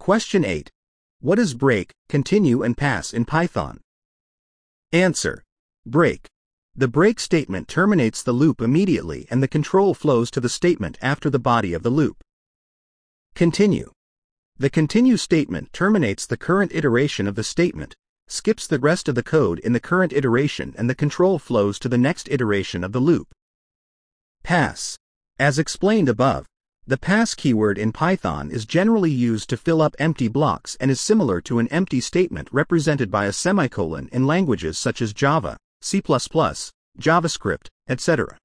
Question 8. What is break, continue and pass in Python? Answer. Break. The break statement terminates the loop immediately and the control flows to the statement after the body of the loop. Continue. The continue statement terminates the current iteration of the statement, skips the rest of the code in the current iteration and the control flows to the next iteration of the loop. Pass. As explained above, the pass keyword in Python is generally used to fill up empty blocks and is similar to an empty statement represented by a semicolon in languages such as Java, C++, JavaScript, etc.